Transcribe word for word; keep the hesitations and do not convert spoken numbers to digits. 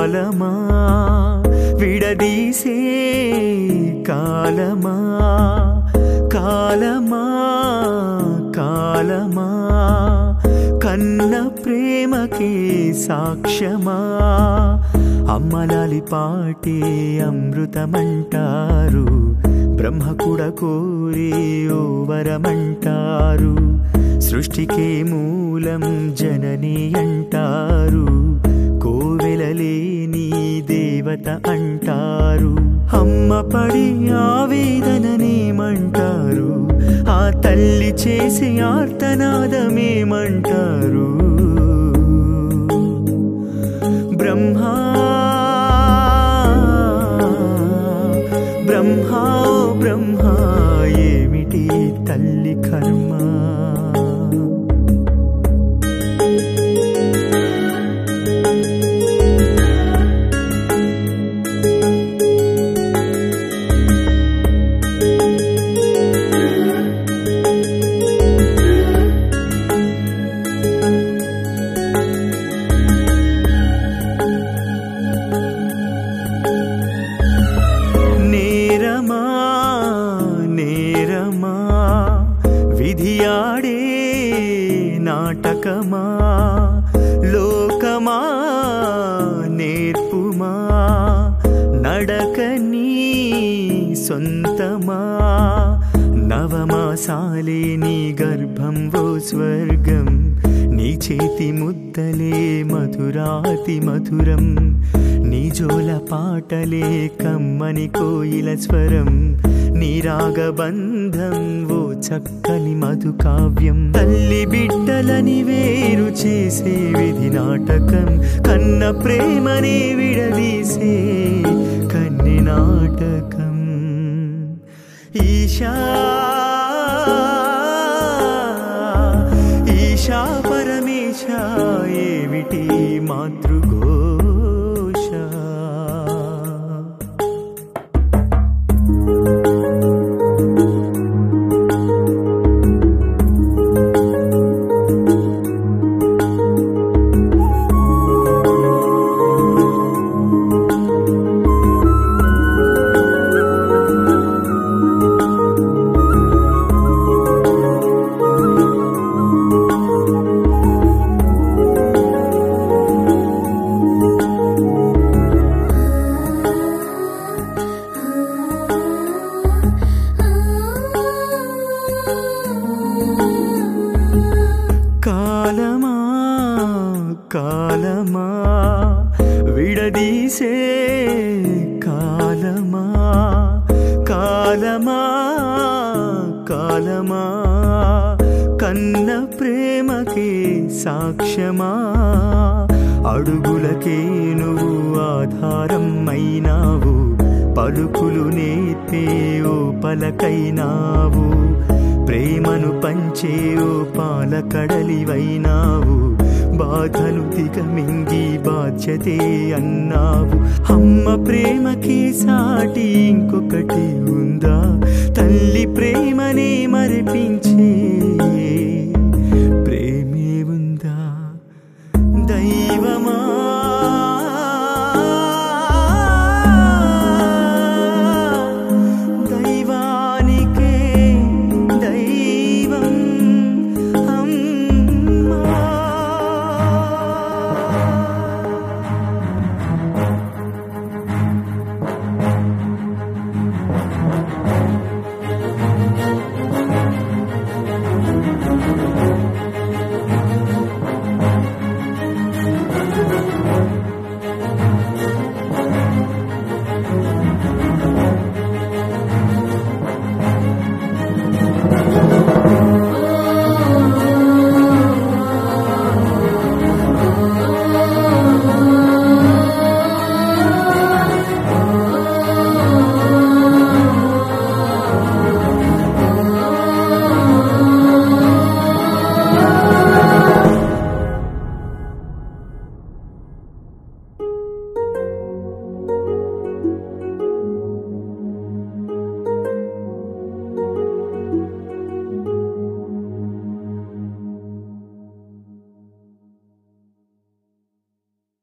కాలమా విడదీసే కాలమా కాలమా కాలమా కన్న ప్రేమకే సాక్ష్యమా అమ్మలాలి పాటే అమృతమంటారు బ్రహ్మ కూడా కోరే ఓ వరమంటారు సృష్టికే మూలం జనని అంటారు కోవెలలేని దేవత అంటారు అమ్మ పడి ఆవేదననేమంటారు ఆ తల్లి చేసే ఆర్తనాదమేమంటారు బ్రహ్మా బ్రహ్మా బ్రహ్మా ఏమిటి తల్లి కర్మ విధియాడే నాటకమా లోకమా నేర్పుమా నడకనీ సొంతమా నవమాసాలే నీ గర్భం ఓ స్వర్గం నీ చేతి ముద్దలే మధురాతి మధురం నీ జోల పాటలే కమ్మని కోయిల స్వరం నీ రాగబంధం ఓ చక్కని మధు కావ్యం తల్లి బిడ్డలని వేరు చేసే విధి నాటకం కన్న ప్రేమనే విడదీసే కన్ని నాటకం ఈశా ఈశా పరమేశ ఏమిటి మాతృఘోష కాలమా కాలమా విడదీసే కాలమా కాలమా కాలమా కన్న ప్రేమకే సాక్ష్యమా అడుగులకే నువ్వు ఆధారం అయినావు పలుకులు నేర్పే ఓ పలకైనావు ప్రేమను పంచే ఓ పాలకడలివైనావు బాధను దిగమింగి బాధ్యతే అన్నావు అమ్మ ప్రేమకి సాటి ఇంకొకటి ఉందా తల్లి ప్రేమనే మరిపించి